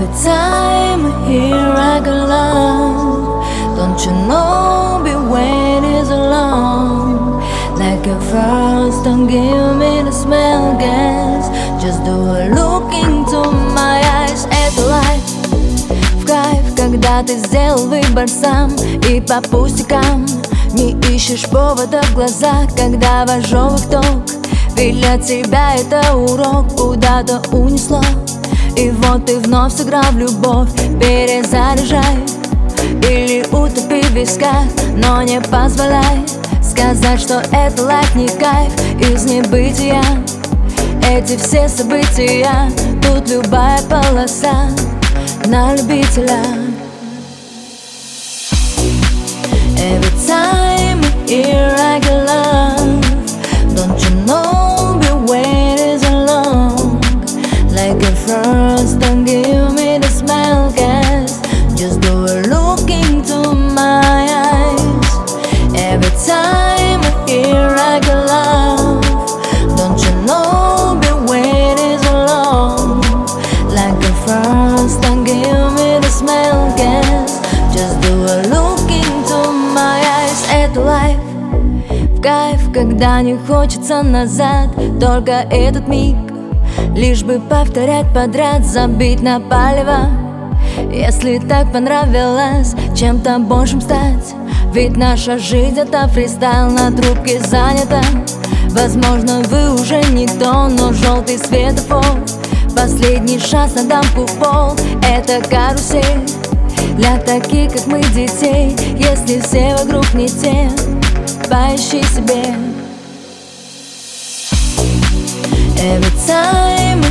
Every time I hear I got love, don't you know be when it's alone. Like a first, don't give me the smell, guess. Just do a look into my eyes. Это лайф, в кайф, когда ты сделал выбор сам. И по пустякам не ищешь повода в глазах, когда в ожогах ток. Ведь для тебя это урок куда-то унесло. И вот ты вновь сыграл в любовь. Перезаряжай или утопи в висках, но не позволяй сказать, что это лайф не кайф из небытия. Эти все события, тут любая полоса на любителя. Every time I hear I get love, don't you know be when it's alone. Like a first, don't give me the smell, guess. Just do a look into my eyes. Every time I hear I get love, don't you know be when it's alone. Like a first, don't give me the smell, guess. Just do a look into my eyes. Это лайф, в кайф, когда не хочется назад, только этот миг. Лишь бы повторять подряд, забить на палево. Если так понравилось чем-то большим стать, ведь наша жизнь это фристайл, на трубке занята. Возможно, вы уже никто, но желтый светофор, последний шанс на дамку в пол. Это карусель для таких, как мы, детей. Если все вокруг не те, поищи себе. Every time